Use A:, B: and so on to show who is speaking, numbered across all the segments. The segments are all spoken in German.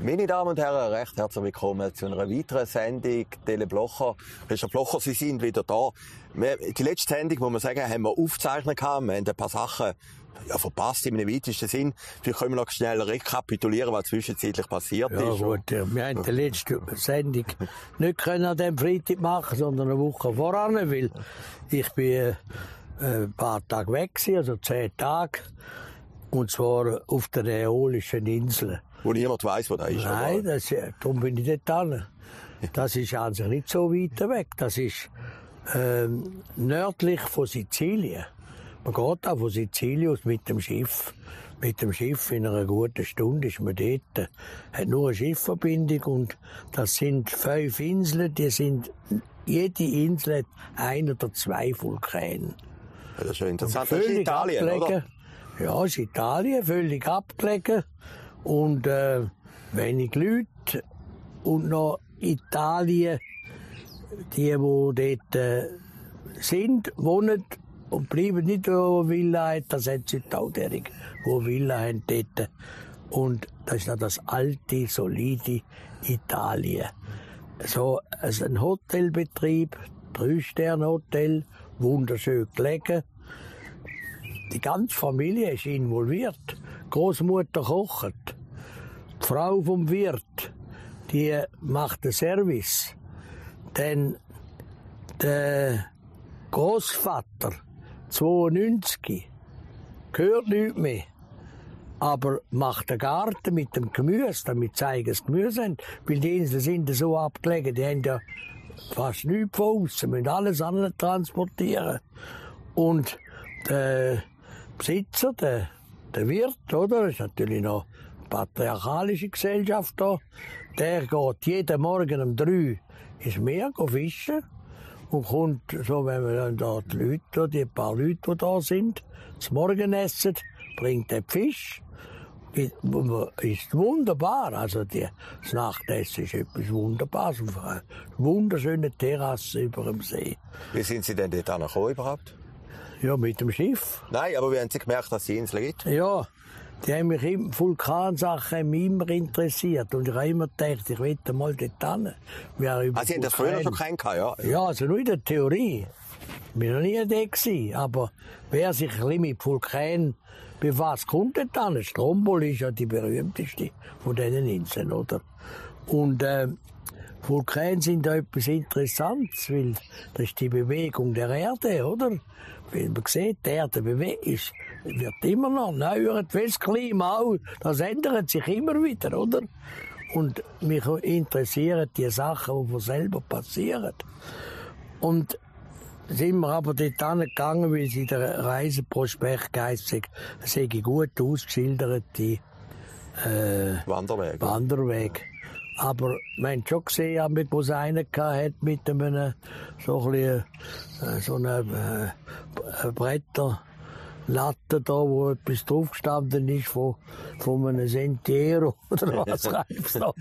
A: Meine Damen und Herren, recht herzlich willkommen zu einer weiteren Sendung Tele Blocher. Richard Blocher, Sie sind wieder da. Die letzte Sendung, muss man sagen, haben wir aufgezeichnet gehabt. Wir haben ein paar Sachen verpasst im weitesten Sinn. Vielleicht können wir noch schnell rekapitulieren, was zwischenzeitlich passiert ist.
B: Ja gut, wir haben die letzte Sendung nicht können an diesem Freitag machen, sondern eine Woche voran, weil ich bin ein paar Tage weg war, also 10 Tage, und zwar auf der Äolischen Insel.
A: Wo niemand weiss, wo das ist.
B: Nein, darum bin ich dort hin. Das ist an sich nicht so weit weg. Das ist nördlich von Sizilien. Man geht auch von Sizilien aus mit dem Schiff. Mit dem Schiff in einer guten Stunde ist man dort. Hat nur eine Schiffverbindung und das sind 5 Inseln. Jede Insel hat 1 oder 2 Vulkane.
A: Ja, das ist schon interessant. Das ist Italien, oder?
B: Ja, es ist Italien, völlig abgelegen. Und wenig Leute. Und noch Italien, die dort sind, wohnen und bleiben nicht, wo Villa hat. Das hat Südauderig, wo Villa haben dort. Und das ist noch das alte, solide Italien. So, also ein Hotelbetrieb, 3-Sterne-Hotel, wunderschön gelegen. Die ganze Familie ist involviert. Die Großmutter kocht. Die Frau vom Wirt, die macht den Service. Dann der Großvater, 92, gehört nichts mehr. Aber macht den Garten mit dem Gemüse, damit sie eigenes Gemüse haben. Weil die Inseln sind so abgelegen, die haben ja fast nichts von außen, müssen alles andere transportieren. Und der Besitzer, der Wirt, oder? Das ist natürlich noch eine patriarchalische Gesellschaft da. Der geht jeden Morgen um 3 ins Meer fischen und kommt, so wenn wir dann da die Leute, die paar Leute, die da sind, zum Morgenessen, bringt den Fisch. Ist wunderbar. Also das Nachtessen ist etwas Wunderbares. Auf einer wunderschönen Terrasse über dem See.
A: Wie sind Sie denn dort angekommen überhaupt?
B: Ja, mit dem Schiff.
A: Nein, aber wie haben Sie gemerkt, dass es die Insel gibt?
B: Ja, die haben mich immer, Vulkansachen immer interessiert. Und ich habe immer gedacht, ich will mal dort hin. Sie
A: haben das früher schon kennengelernt, ja?
B: Ja, also nur in der Theorie. Ich war noch nie da gewesen. Aber wer sich ein bisschen mit Vulkanen befasst, kommt dort hin. Stromboli ist ja die berühmteste von diesen Inseln, oder? Und Vulkane sind da etwas Interessantes, weil das ist die Bewegung der Erde, oder? Weil man sieht, die Erde wird immer noch neuer, das Klima auch, das ändert sich immer wieder, oder? Und mich interessieren die Sachen, die von selber passieren. Und sind wir aber dort hingegangen, weil sie in der Reiseprospekt heisst, es sei gut ausgeschilderte Wanderweg. Aber wir haben schon gesehen, wo es einen hatte mit einem, so einer Bretterlatte da, wo etwas draufgestanden ist von einem Sentiero oder was gibt's da.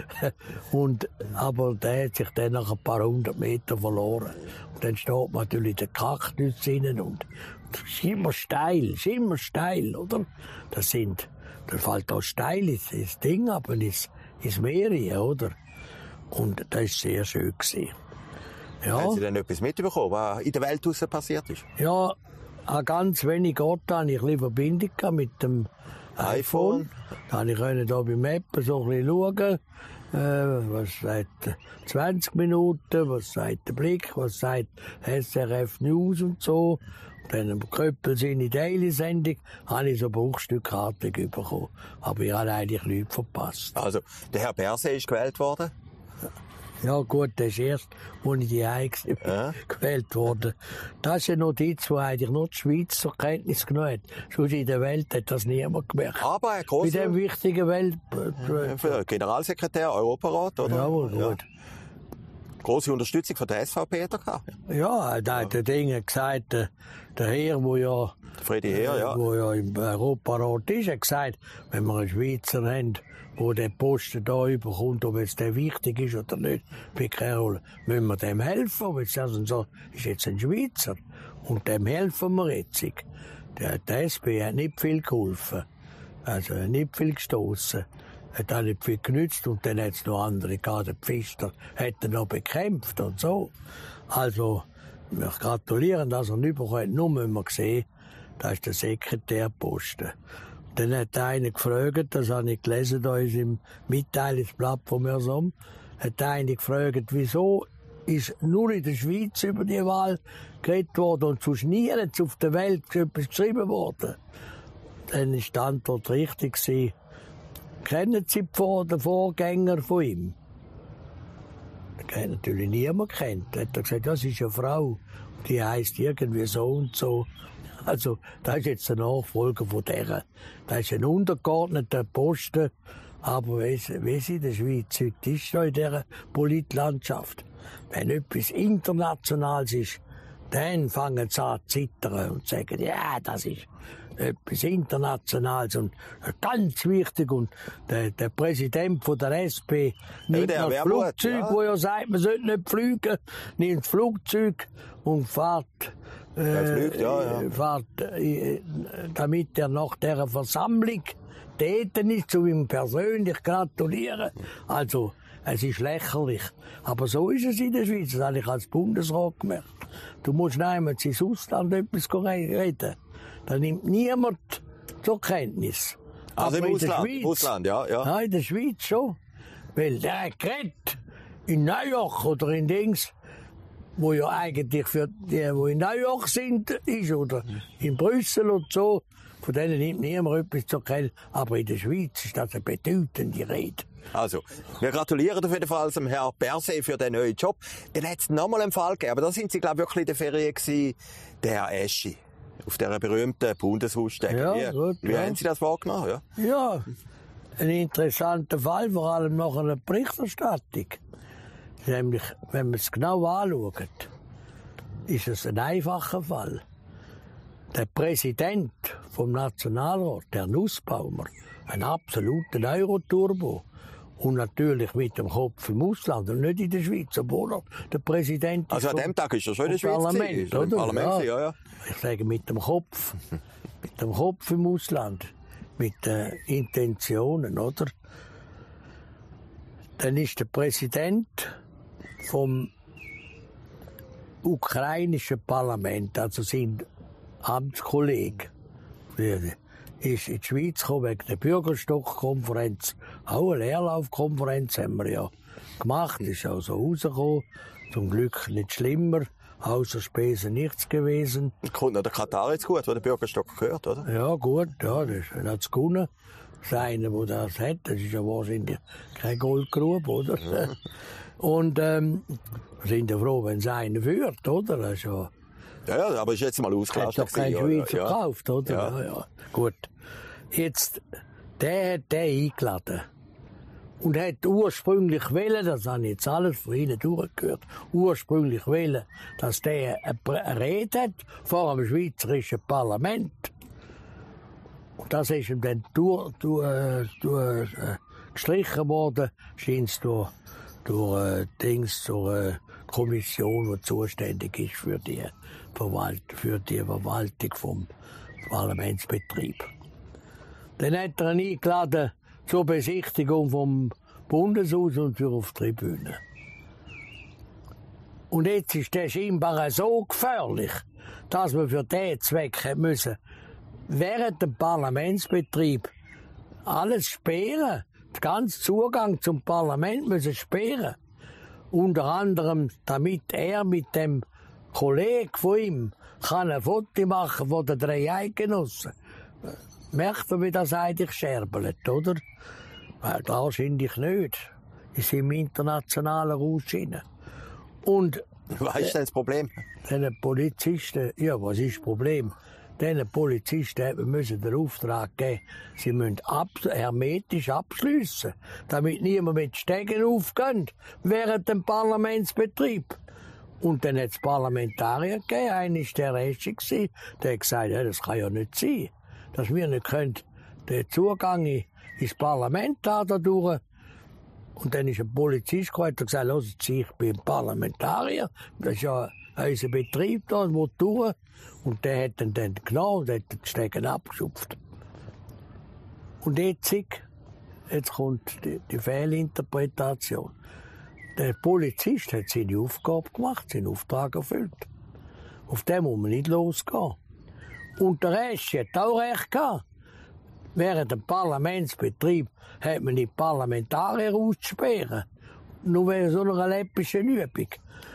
B: Aber der hat sich dann nach ein paar 100 Meter verloren. Und dann steht man natürlich den Kaktus drinnen und es ist immer steil, oder? Da fällt auch steil ins Ding, aber ins Meer, oder? Und das war sehr schön. Ja.
A: Haben Sie denn etwas mitbekommen, was in der Welt draussen passiert ist?
B: Ja, an ganz wenig Orten hatte ich eine Verbindung mit dem iPhone. Da konnte ich hier beim Mappen so ein bisschen schauen, was sagt 20 Minuten, was sagt der Blick, was sagt SRF News und so. Dann am Köppel seine Daily-Sendung habe ich so Bruchstückkarten bekommen. Aber ich habe eigentlich nichts verpasst.
A: Also, der Herr Berset ist gewählt worden?
B: Ja gut, das ist erst, als ich die Heim gewählt wurde. Das ist eine Notiz, die eigentlich nur die Schweiz zur Kenntnis genommen hat. Sonst in der Welt hat das niemand gemerkt.
A: Aber ein grosser...
B: Bei dem wichtigen Welt...
A: Generalsekretär, Europarat, oder?
B: Jawohl, gut.
A: Ja. Grosse Unterstützung von der SVP hat er gehabt.
B: Ja, da hat der Ding gesagt, der Herr, wo ja im Europarat ist, hat gesagt, wenn wir einen Schweizer haben, der den Posten da überkommt, ob jetzt der wichtig ist oder nicht, spielt keine Rolle. Müssen wir dem helfen, aber jetzt also so, ist jetzt ein Schweizer. Und dem helfen wir jetzt. Der SP hat nicht viel geholfen. Also nicht viel gestossen. Hat auch nicht viel genützt und dann hat es noch andere gehabt. Der Pfister hat er noch bekämpft und so. Also, wir gratulieren, dass er nicht bekommt. Nur müssen wir sehen, das ist der Sekretärposten. Dann hat einer gefragt, das habe ich gelesen da in unserem Mitteilungsblatt von Mersum, hat einer gefragt, wieso ist nur in der Schweiz über die Wahl geredet worden und sonst nirgends auf der Welt etwas geschrieben worden. Dann ist die Antwort richtig gewesen. Kennen Sie den Vorgänger von ihm? Den hat natürlich niemand kennt. Dann hat er gesagt, das ist eine Frau, die heisst irgendwie so und so. Also, das ist jetzt der Nachfolger von der. Das ist ein untergeordneter Posten. Aber wie es in der Schweiz heute ist, in dieser Politlandschaft, wenn etwas Internationales ist, dann fangen sie an zu zittern und sagen, ja, das ist etwas Internationales und ganz wichtig. Und der Präsident von der SP nimmt das Flugzeug, wo er sagt, man sollte nicht fliegen, nimmt das Flugzeug und fährt, damit er nach dieser Versammlung täten ist, zu ihm persönlich gratulieren. Also, es ist lächerlich. Aber so ist es in der Schweiz. Das habe ich als Bundesrat gemerkt. Du musst niemals ins Ausland etwas reden. Da nimmt niemand zur Kenntnis.
A: Also
B: aber
A: im
B: Schweiz,
A: Ausland, ja.
B: Ja, in der Schweiz schon. Weil der hat geredet. In New York oder in Dings, wo ja eigentlich für die, die in New York sind, ist, oder in Brüssel und so. Von denen nimmt niemand etwas zur Kenntnis. Aber in der Schweiz ist das eine bedeutende Rede.
A: Also, wir gratulieren auf jeden Fall dem Herrn Berset für den neuen Job. Dann hat es nochmal einen Fall gegeben, aber da sind Sie, glaube ich, wirklich in der Ferien gewesen, der Herr Eschi. Auf dieser berühmten Bundeshausstelle.
B: Ja,
A: wie haben Sie das wahrgenommen?
B: Ja, ein interessanter Fall, vor allem nach einer Berichterstattung. Nämlich, wenn man es genau anschaut, ist es ein einfacher Fall. Der Präsident vom Nationalrat, der Nussbaumer, ein absoluter Euro-Turbo. Und natürlich mit dem Kopf im Ausland und nicht in der Schweiz, obwohl er der Präsident ist.
A: Also an dem Tag ist er schon in der Schweiz
B: Parlament, oder?
A: Im Parlament, ja.
B: Ich sage mit dem Kopf. Mit dem Kopf im Ausland. Mit den Intentionen, oder? Dann ist der Präsident vom ukrainischen Parlament, also sein Amtskollege, ist in die Schweiz gekommen wegen der Bürgerstockkonferenz. Auch eine Leerlaufkonferenz haben wir ja gemacht, ist also rausgekommen. Zum Glück nicht schlimmer, außer Spesen nichts gewesen.
A: Kommt noch der Katar jetzt gut, wo der Bürgerstock gehört, oder?
B: Ja, gut, ja, das hat es gewonnen. Das eine, der das hat, das ist ja wahrscheinlich keine Goldgrube, oder? Ja. Und wir sind ja froh, wenn es einen führt, oder? Das ist ja,
A: ja, aber ist jetzt mal ausgelastet.
B: Hat doch kein Schweizer gekauft, oder? Ja. Gut. Jetzt, der hat den eingeladen. Und hat ursprünglich wollen, das habe ich jetzt alles von Ihnen durchgehört, ursprünglich wollen, dass der eine Rede hat vor dem Schweizerischen Parlament. Und das ist ihm dann gestrichen worden, scheint es durch zur Kommission, die zuständig ist für die Verwaltung vom Parlamentsbetrieb. Dann hat er ihn eingeladen zur Besichtigung vom Bundeshaus und für auf die Tribüne. Und jetzt ist der scheinbar so gefährlich, dass man für diesen Zweck müssen während dem Parlamentsbetrieb alles sperren, den ganzen Zugang zum Parlament müssen sperren. Unter anderem, damit er mit dem Kollegen von ihm kann ein Foto machen von den 3 Eidgenossen. Merkt ihr, wie das eigentlich scherbelt, oder? Wahrscheinlich nicht. Ist im internationalen Rausschienen. Und
A: was ist denn das Problem?
B: Den Polizisten, ja, was ist das Problem? Den Polizisten müssen den Auftrag geben, sie müssen hermetisch abschliessen, damit niemand mit Stegen aufgeht während dem Parlamentsbetrieb. Und dann hat es Parlamentarier gegeben, einer war der Eschi, der hat gesagt, ja, das kann ja nicht sein, dass wir nicht können, den Zugang ins Parlament da durch. Und dann ist ein Polizist gekommen und hat gesagt, hören Sie, ich bin Parlamentarier, das ist ja unser Betrieb da, und wo durch. Und der hat ihn dann genommen und hat den Stegen abgeschupft. Und jetzt jetzt kommt die Fehlinterpretation. Der Polizist hat seine Aufgabe gemacht, seinen Auftrag erfüllt. Auf den muss man nicht losgehen. Und der Rest hat auch recht gehabt. Während dem Parlamentsbetrieb hat man die Parlamentarier auszusperren. Nur wegen so einer läppischen Übung.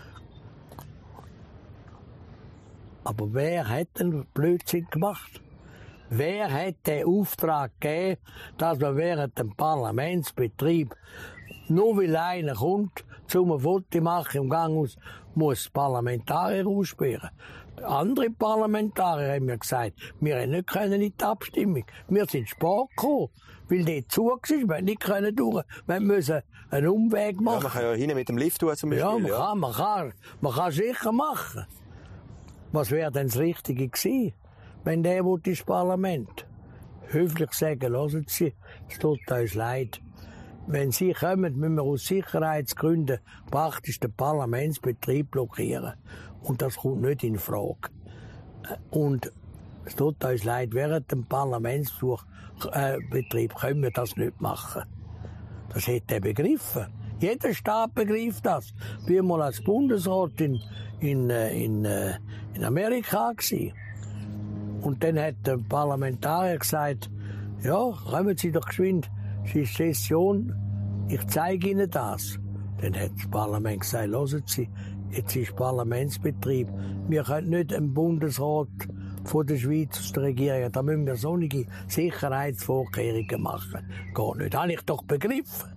B: Aber wer hat den Blödsinn gemacht? Wer hat den Auftrag gegeben, dass man während dem Parlamentsbetrieb, nur weil einer kommt, zum Foto machen im Gang aus, muss Parlamentarier aussperren? Andere Parlamentarier haben mir gesagt, wir haben nicht in die Abstimmung. Wir sind spät gekommen, weil die zu war, wir haben nicht durch. Wir müssen einen Umweg machen.
A: Ja, man kann ja hinten mit dem Lift tun zum Beispiel.
B: Ja, man kann sicher machen. Was wäre denn das Richtige gewesen, wenn der ins Parlament? Höflich sagen, hören Sie, es tut uns leid. Wenn Sie kommen, müssen wir aus Sicherheitsgründen praktisch den Parlamentsbetrieb blockieren. Und das kommt nicht in Frage. Und es tut uns leid, während dem Parlamentsbetrieb können wir das nicht machen. Das hätte er begriffen. Jeder Staat begreift das. Ich war mal als Bundesrat in Amerika gewesen. Und dann hat der Parlamentarier gesagt, ja, kommen Sie doch geschwind, es ist Session, ich zeige Ihnen das. Dann hat das Parlament gesagt, hören Sie, jetzt ist Parlamentsbetrieb. Wir können nicht einen Bundesrat von der Schweiz aus der Regierung, da müssen wir solche Sicherheitsvorkehrungen machen. Geht nicht. Das habe ich doch begriffen.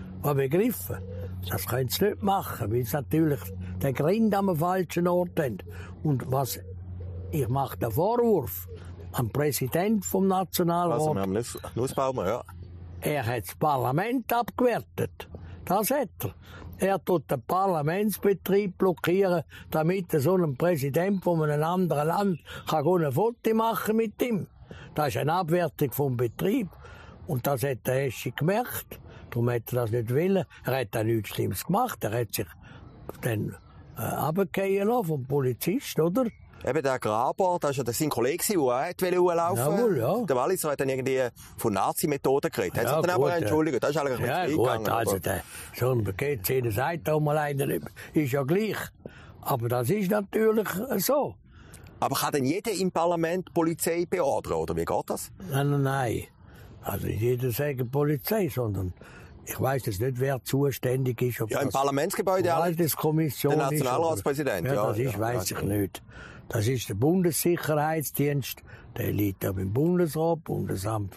B: Das können sie nicht machen, weil sie natürlich den Grind am falschen Ort haben. Und was ich mache den Vorwurf am Präsidenten vom Nationalrat.
A: Also, wir haben Nussbaumer, ja.
B: Er hat das Parlament abgewertet. Das hat er. Er tut den Parlamentsbetrieb blockieren, damit so ein Präsident von einem anderen Land ein Foto machen mit ihm. Das ist eine Abwertung vom Betrieb. Und das hat der Eschi gemerkt. Darum hat er das nicht wollen. Er hat auch nichts Schlimmes gemacht. Er hat sich dann runtergehen lassen vom Polizist, oder?
A: Eben der Graber, das war ja sein Kollege, der auch laufen wollte.
B: Jawohl, ja.
A: Der Walliser hat dann irgendwie von Nazi-Methoden geredet. Hat sich dann aber entschuldigt. Das ist eigentlich nicht
B: eingegangen. Also so ein Paket, jeder sagt auch mal einer, ist ja gleich. Aber das ist natürlich so.
A: Aber kann denn jeder im Parlament Polizei beordern, oder wie geht das?
B: Nein. Also nicht jeder sagt Polizei, sondern ich weiss jetzt nicht, wer zuständig ist. Ob
A: ja, im Parlamentsgebäude
B: der
A: Nationalratspräsident.
B: Ja, das ist, weiss ich nicht. Das ist der Bundessicherheitsdienst, der liegt auch im Bundesrat, Bundesamt,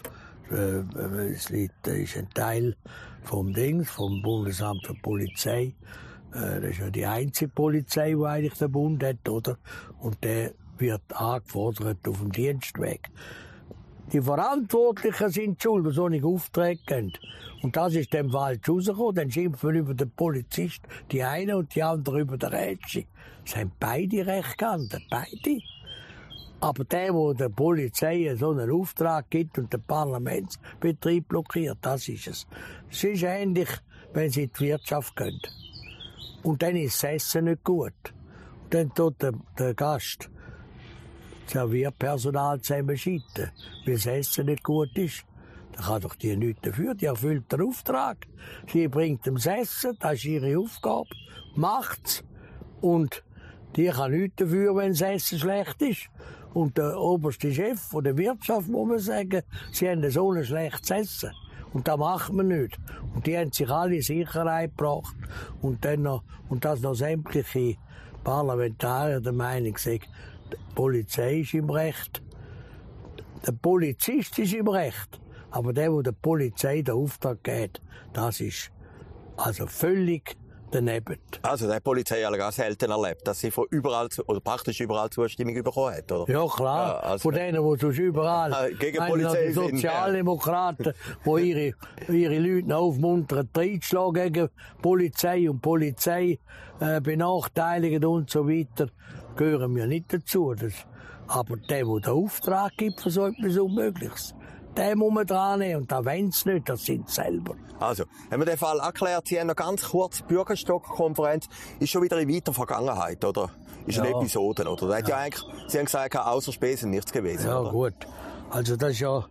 B: es ist ein Teil vom Bundesamt für Polizei. Das ist ja die einzige Polizei, die eigentlich der Bund hat, oder? Und der wird angefordert auf dem Dienstweg. Die Verantwortlichen sind schuld, die solche Aufträge geben. Und das ist dem falsch rausgekommen. Dann schimpfen wir über den Polizist, die eine und die andere über den Rätschi. Es haben beide recht gehandelt, beide. Aber der der Polizei so einen Auftrag gibt und den Parlamentsbetrieb blockiert, das ist es. Es ist ähnlich, wenn sie in die Wirtschaft gehen. Und dann ist das Essen nicht gut. Und dann tut der Gast Servierpersonal zusammenschießen, weil das Essen nicht gut ist. Da kann doch die nichts dafür, die erfüllt den Auftrag. Sie bringt ihm das Essen, das ist ihre Aufgabe, macht's. Und die kann nichts dafür, wenn das Essen schlecht ist. Und der oberste Chef von der Wirtschaft, muss man sagen, sie haben so ein schlechtes Essen. Und das macht man nicht. Und die haben sich alle in Sicherheit gebracht. Und das noch sämtliche Parlamentarier der Meinung sind, die Polizei ist im Recht. Der Polizist ist im Recht. Aber der Polizei den Auftrag gibt, das ist also völlig daneben.
A: Also, der Polizei hat auch selten erlebt, dass sie von überall, oder praktisch überall Zustimmung bekommen hat, oder?
B: Ja, klar. Ja, also von denen, die sonst überall,
A: gegen Polizei
B: die Sozialdemokraten, die ihre Leute aufmuntern, reinzuschlagen gegen Polizei und Polizei benachteiligen und so weiter, gehören wir nicht dazu. Aber der den Auftrag gibt für so etwas Unmögliches, den muss man dran nehmen. Und da wollen sie nicht, das sind sie selber.
A: Also, haben wir den Fall erklärt, Sie haben noch ganz kurz, die Bürgerstock-Konferenz ist schon wieder in weiter Vergangenheit, oder? Ist eine Episode, oder? Da hat ja eigentlich, Sie haben gesagt, außer Spesen nichts gewesen,
B: ja,
A: oder?
B: Gut. Also, das ist ja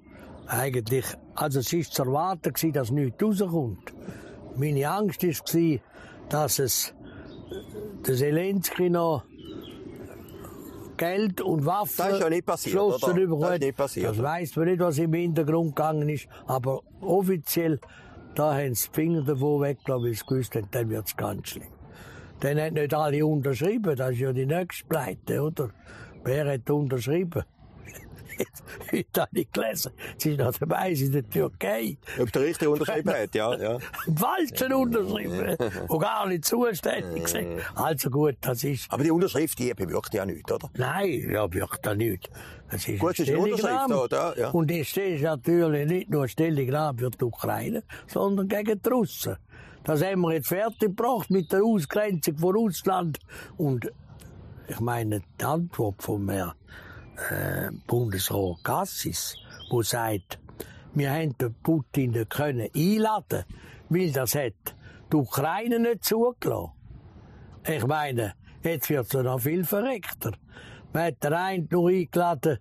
B: Eigentlich, also es war zu erwarten, dass nichts rauskommt. Meine Angst war, dass der Zelensky noch Geld und Waffen
A: das ist ja nicht passiert,
B: geschlossen
A: oder?
B: bekommen.
A: Das ist nicht passiert.
B: Das weiss man nicht, was im Hintergrund gegangen ist. Aber offiziell, da haben sie die Finger davon weg, glaube ich, gewusst, dann wird es ganz schlimm. Dann haben nicht alle unterschrieben, das ist ja die nächste Pleite, oder? Wer hat unterschrieben? Heute habe ich gelesen, sie ist noch dabei, sie ist in der Türkei.
A: Ob der Richter unterschrieben hat, ja.
B: Falschen unterschrieben, und gar nicht zuständig sind. Also gut, das ist...
A: Aber die Unterschrift, die bewirkt ja nichts, oder?
B: Nein, ja, wirkt ja nicht. Das ist
A: gut, es ist eine Unterschrift, oder? Ja.
B: Und das ist natürlich nicht nur eine Stellungnahme für die Ukraine, sondern gegen die Russen. Das haben wir jetzt fertig gebracht mit der Ausgrenzung von Russland. Und ich meine, die Antwort von Herrn Bundesrat Gassis, der sagt, wir haben den Putin nicht können einladen, weil das hat die Ukraine nicht zugelassen. Ich meine, jetzt wird es noch viel verreckter. Man hat den einen nur eingeladen,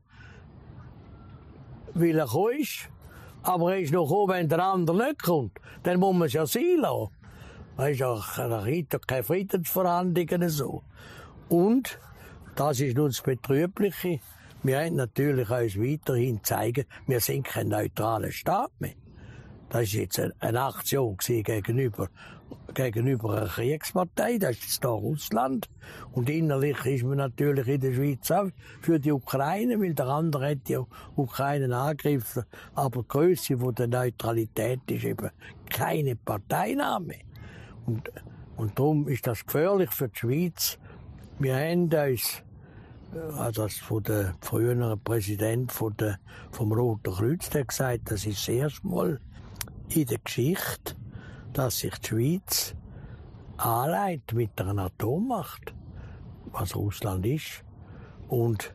B: weil er gekommen ist, aber er ist noch gekommen, wenn der andere nicht kommt. Dann muss man es ja sein lassen. Das ist ja keine Friedensverhandlungen so. Und, das ist nun das Betrübliche, wir haben natürlich uns weiterhin zeigen, wir sind kein neutraler Staat mehr. Das war jetzt eine Aktion gegenüber einer Kriegspartei, das ist jetzt da Russland. Und innerlich ist man natürlich in der Schweiz auch für die Ukraine, weil der andere hat die Ukraine angegriffen. Aber die Grösse der Neutralität ist eben keine Parteinahme. Und darum ist das gefährlich für die Schweiz. Wir haben uns, also das von der früheren Präsident vom Roten Kreuz, der gesagt, das ist das erste Mal in der Geschichte, dass sich die Schweiz anlegt mit einer Atommacht, was Russland ist. Und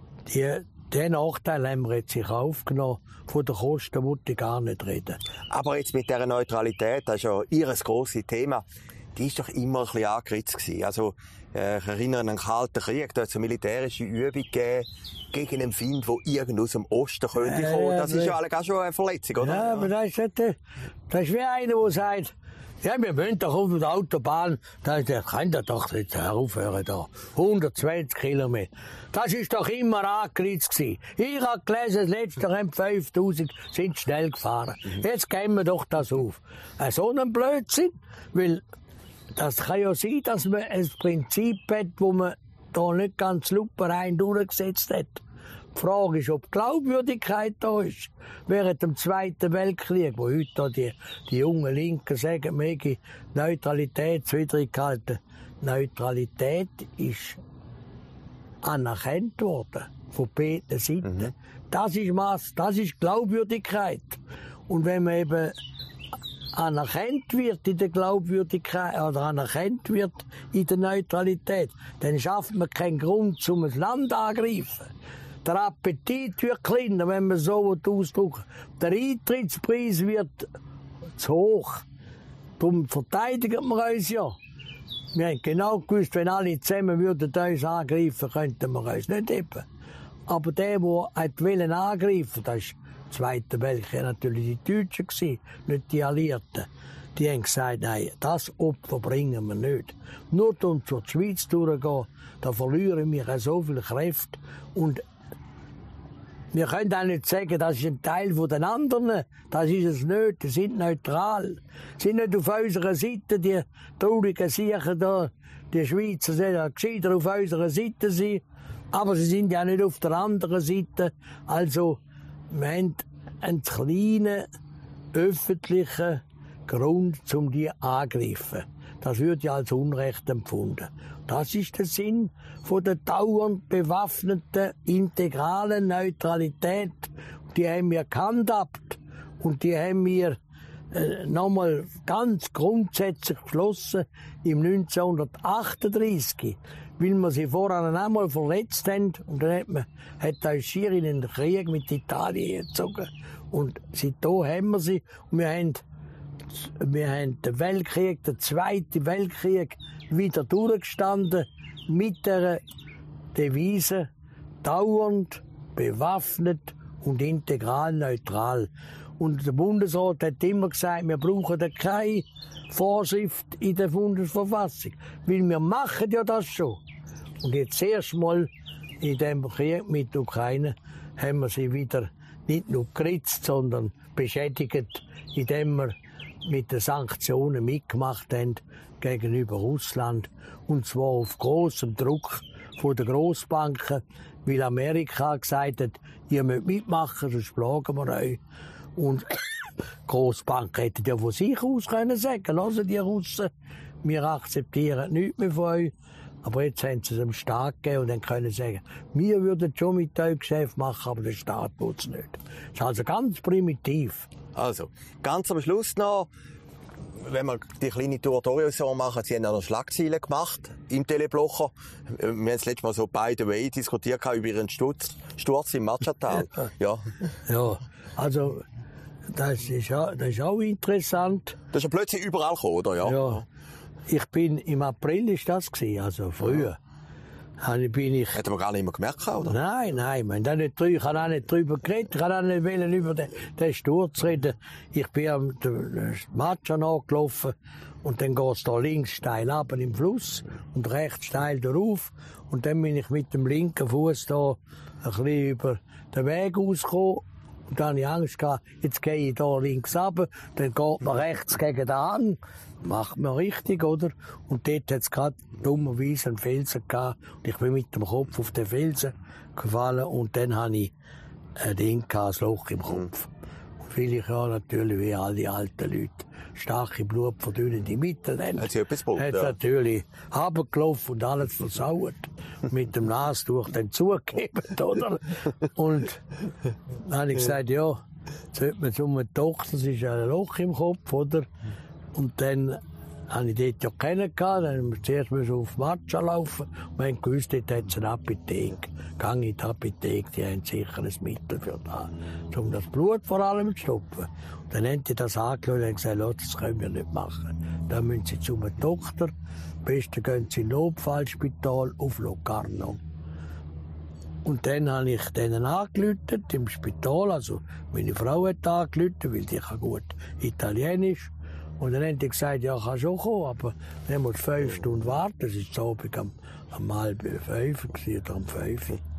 B: den Nachteil haben wir jetzt sich aufgenommen. Von den Kosten wollte ich gar nicht reden.
A: Aber jetzt mit dieser Neutralität, das ist ja Ihr grosses Thema, die ist doch immer ein bisschen angeritzt gewesen. Also, ich erinnere an den Kalten Krieg, da hat es eine militärische Übung gegeben gegen einen Feind, der irgendwo aus dem Osten könnte kommen. Das ist ja auch schon eine Verletzung, oder?
B: Ja, aber das ist wie einer, der sagt, ja, wir müssen doch auf der Autobahn, da kann der doch nicht aufhören da. 120 Kilometer. Das ist doch immer angeritzt gewesen. Ich habe gelesen, das letzte Jahr haben 5000 sind schnell gefahren. Jetzt geben wir doch das auf. So ein Blödsinn, weil das kann ja sein, dass man ein Prinzip hat, wo man da nicht ganz lupenrein durchgesetzt hat. Die Frage ist, ob Glaubwürdigkeit da ist. Während dem Zweiten Weltkrieg, wo heute die jungen Linken sagen, möge Neutralitätswidrig gehalten. Neutralität ist anerkannt worden von beiden Seiten. Das ist Glaubwürdigkeit. Und wenn man eben anerkannt wird in der Glaubwürdigkeit oder anerkannt wird in der Neutralität, dann schafft man keinen Grund, um ein Land angreifen. Der Appetit wird kleiner, wenn man so ausdrücken will. Der Eintrittspreis wird zu hoch. Darum verteidigen wir uns ja. Wir haben genau gewusst, wenn alle zusammen würden uns angreifen, könnten wir uns nicht heben. Aber der wollte angreifen, das ist im Zweiten Weltkrieg natürlich die Deutschen, nicht die Alliierten. Die haben gesagt, nein, das Opfer bringen wir nicht. Nur um zur Schweiz durchzugehen, da verlieren wir so viel Kräfte. Und wir können auch nicht sagen, das ist ein Teil von den anderen. Das ist es nicht. Die sind neutral. Sie sind nicht auf unserer Seite, die traurigen Siechen da. Die Schweizer sollen gescheiter auf unserer Seite sein. Aber sie sind ja nicht auf der anderen Seite. Also, wir haben einen kleinen öffentlichen Grund, um die angreifen. Das wird ja als Unrecht empfunden. Das ist der Sinn von der dauernd bewaffneten, integralen Neutralität. Die haben wir gehandhabt und die haben wir nochmal ganz grundsätzlich beschlossen im 1938, weil wir sie vorher einmal verletzt haben und dann hat uns schier in den Krieg mit Italien gezogen. Und seitdem haben wir sie und wir haben den Weltkrieg, den Zweiten Weltkrieg, wieder durchgestanden mit der Devise dauernd bewaffnet und integral neutral. Und der Bundesrat hat immer gesagt, wir brauchen keine Vorschrift in der Bundesverfassung, weil wir machen ja das schon. Und jetzt erst mal in dem Krieg mit der Ukraine haben wir sie wieder nicht nur geritzt, sondern beschädigt, indem wir mit den Sanktionen mitgemacht haben gegenüber Russland. Und zwar auf grossem Druck von den Grossbanken, weil Amerika gesagt hat, ihr müsst mitmachen, sonst schlagen wir euch. Und die Grossbanken hätten ja von sich aus können sagen, lasst die Russen, wir akzeptieren nichts mehr von euch. Aber jetzt haben sie es dem Staat gegeben und dann können sie sagen, wir würden schon mit euch Geschäft machen, aber der Staat tut es nicht. Das ist also ganz primitiv.
A: Also, ganz am Schluss noch, wenn wir die kleine Tour d'Horizon machen, Sie haben auch noch Schlagzeilen gemacht im Teleblocher. Wir haben das letzte Mal so by the way diskutiert über Ihren Sturz im Matschatal. Ja.
B: Ja, also das ist auch interessant.
A: Das ist ja plötzlich überall gekommen, oder?
B: Ja. Ich bin im April ist das gewesen, also früher.
A: Hätten wir gar nicht mehr gemerkt, oder?
B: Nein, ich habe auch nicht drüber geredet. Ich habe auch nicht über den Sturz reden. Ich bin am Matscha nachgelaufen und dann geht es da links steil ab im Fluss und rechts steil darauf. Und dann bin ich mit dem linken Fuß da ein bisschen über den Weg ausgekommen. Und dann hatte ich Angst gehabt, jetzt gehe ich da links runter, dann geht man rechts gegen den Hang. Macht man richtig, oder? Und dort hat es gerade dummerweise einen Felsen gehabt. Und ich bin mit dem Kopf auf den Felsen gefallen und dann hatte ich ein Loch im Kopf. Und weil ich ja natürlich, wie alle alten Leute, starke blutverdünnende Mittel haben,
A: hat es
B: natürlich runtergelaufen und alles versaut. Mit dem Nastuch dann zugegeben, oder? Und dann habe ich gesagt, ja, jetzt hört man zu einer Tochter, es ist ein Loch im Kopf, oder? Und dann habe ich dort ja kennengelernt, dann musste ich zuerst auf Matscha laufen. Und wir haben gewusst, dort hat es eine Apotheke. Gang in die Apotheke, die haben sicher ein Mittel für das, um das Blut vor allem zu stoppen. Und dann haben die das angeschaut und gesagt, das können wir nicht machen. Dann müssen sie zu einem Doktor. Am besten gehen sie ins Notfallspital auf Locarno. Und dann habe ich denen angerufen im Spital, also meine Frau hat angerufen, weil die kann gut Italienisch. Und dann haben die gesagt, ja, kann schon kommen, aber dann muss 5 Stunden warten. Das war so Abend um 4:30 oder um 5 Uhr.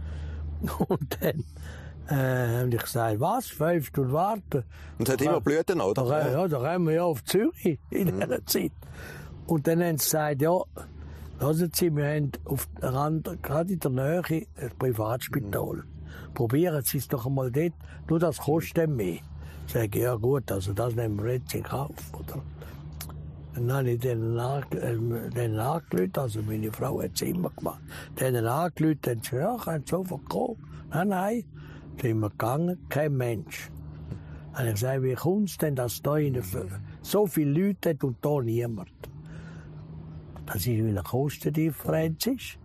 B: Und dann habe ich gesagt, was, 5 Stunden warten?
A: Und es hat immer Blüten, oder?
B: Ja, da kommen wir ja auf Zürich in dieser Zeit. Und dann haben sie gesagt, ja, hören Sie, wir haben auf der Rand, gerade in der Nähe ein Privatspital. Probieren Sie es doch einmal dort, nur das kostet mehr. Sage ich, ja gut, also das nehmen wir jetzt in Kauf, oder? Dann habe ich denen angerufen, also meine Frau hat es immer gemacht. Denen angerufen, und sie ja, können Sie sofort kommen? Nein, sind wir gegangen, kein Mensch. Dann habe ich gesagt, wie kommt es denn, dass da so viele Leute hat und da niemand? Das ist, weil eine Kostendifferenz ist.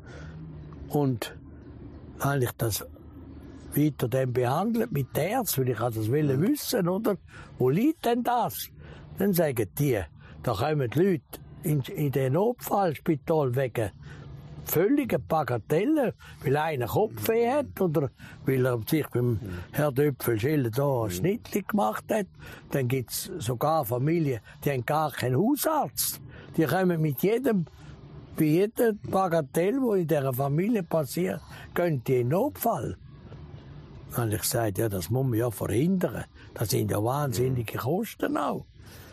B: Und dann habe ich das weiter dann behandelt mit der Ärzte, weil ich das wissen, oder? Wo liegt denn das? Dann sagen die, da kommen die Leute in den Notfallspital wegen völligen Bagatellen, weil einer Kopfweh hat oder weil er sich beim Herrn Döpfel-Schiller da ein Schnittchen gemacht hat. Dann gibt es sogar Familien, die haben gar keinen Hausarzt. Die kommen bei jeder Bagatelle, die in dieser Familie passiert, gehen die in Notfall. Dann habe ich gesagt, ja, das muss man ja verhindern. Das sind ja wahnsinnige Kosten auch.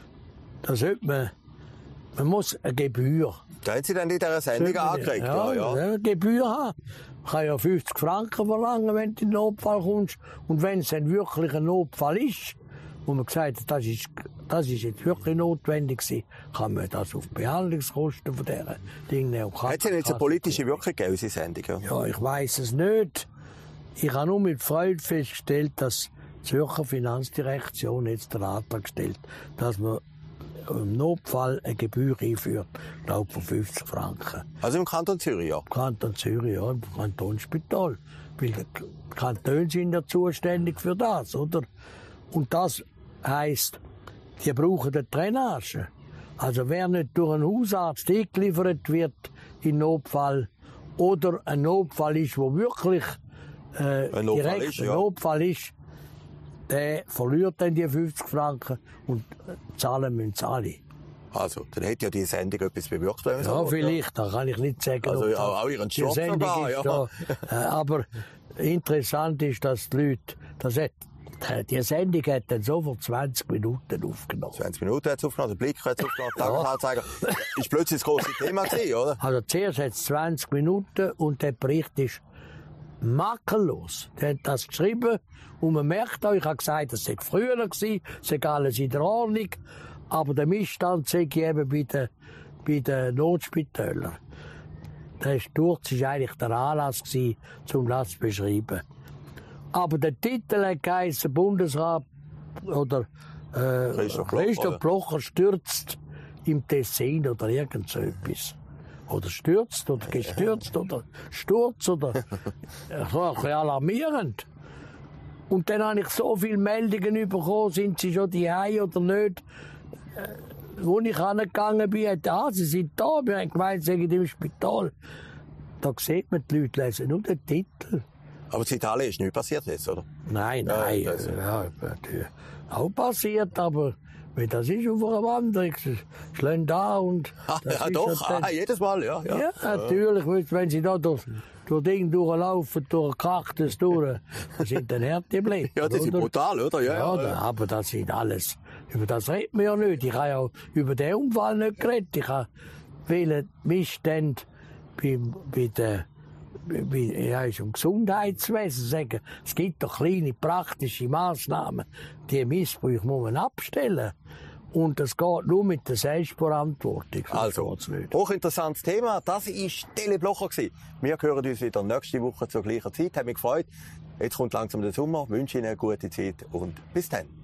B: Da sollte man muss eine Gebühr.
A: Da haben Sie dann in dieser Sendung angeregt, ja.
B: Eine Gebühr haben. Man kann ja 50 Franken verlangen, wenn du in den Notfall kommst. Und wenn es dann wirklich ein Notfall ist, wo man gesagt hat, das ist jetzt wirklich notwendig gewesen, kann man das auf Behandlungskosten von dieser Dinge nehmen.
A: Hat es denn jetzt eine politische Wirkung gegeben, unsere Sendung?
B: Ja, ich weiss es nicht. Ich habe nur mit Freude festgestellt, dass die Zürcher Finanzdirektion jetzt den Antrag stellt, dass man im Notfall eine Gebühr einführt, ich glaube von 50 Franken.
A: Also im Kanton Zürich, ja?
B: Im Kanton Zürich, ja, im Kantonsspital. Weil die Kantone sind ja zuständig für das, oder? Und das heisst, die brauchen eine Drainage. Also wer nicht durch einen Hausarzt eingeliefert wird in Notfall oder ein Notfall ist, wo wirklich direkt ein Notfall ist, der verliert dann die 50 Franken und zahlen müssen sie alle.
A: Also, dann hätte ja die Sendung etwas bewirkt. Wenn man
B: Ja,
A: so
B: vielleicht, da kann ich nicht sagen.
A: Also,
B: ob
A: ja, auch Ihren
B: die
A: Job
B: Sendung
A: sogar,
B: ist
A: ja.
B: da, aber interessant ist, dass die Leute, die Sendung hat dann so vor 20 Minuten aufgenommen.
A: 20 Minuten hat es aufgenommen, der Blick hat es aufgenommen, der Tagesanzeiger. Ist plötzlich das große Thema gewesen, oder?
B: Also zuerst hat es 20 Minuten und der Bericht ist makellos. Der hat das geschrieben und man merkt auch, ich habe gesagt, das sei früher gewesen, sei alles in der Ordnung, aber der Missstand sei eben bei den Notspitälern. Der Sturz war eigentlich der Anlass gewesen, um das zu beschreiben. Aber der Titel hat geheißen, Bundesrat oder Christoph Blocher stürzt im Tessin oder irgend so etwas. Oder stürzt oder gestürzt oder Sturz oder so ein bisschen alarmierend. Und dann habe ich so viele Meldungen bekommen, sind sie schon daheim oder nicht. Wo ich angegangen bin, sie sind da, wir haben gemeint, sie sind im Spital. Da sieht man, die Leute lesen nur den Titel.
A: Aber in Italien ist nichts passiert jetzt, oder?
B: Nein,
A: Ja,
B: nein.
A: das-
B: Ja, natürlich auch passiert, aber wenn das ist auf einer Wanderung, schlägt da und... das
A: Ja,
B: ist
A: doch,
B: ja dann-
A: jedes Mal, ja.
B: Ja, natürlich, wenn sie da durch Ding durchlaufen, durch Kachtes durch, das sind dann Härteblätter.
A: Ja, die sind
B: oder?
A: brutal, oder?
B: Ja, aber das sind alles. Über das redet man ja nicht. Ich habe ja über den Unfall nicht geredet. Ich habe viele Missstände im Gesundheitswesen sagen. Es gibt doch kleine praktische Massnahmen. Die Missbrauch muss man abstellen. Und das geht nur mit der Selbstverantwortung. Sonst
A: Also,
B: geht's nicht.
A: hochinteressantes Thema. Das war Tele Blocher. Wir hören uns wieder nächste Woche zur gleichen Zeit. Hat mich gefreut. Jetzt kommt langsam der Sommer. Ich wünsche Ihnen eine gute Zeit und bis dann.